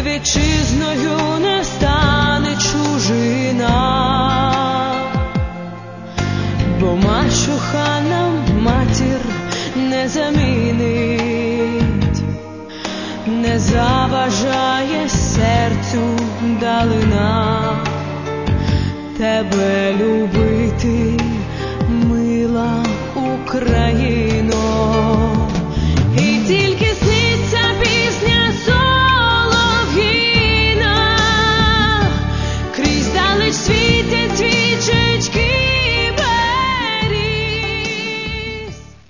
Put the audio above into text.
вітчизною не стане чужина, бо мачуха нам матір не замінить, не заважає серцю далина тебе любити, мила Україна.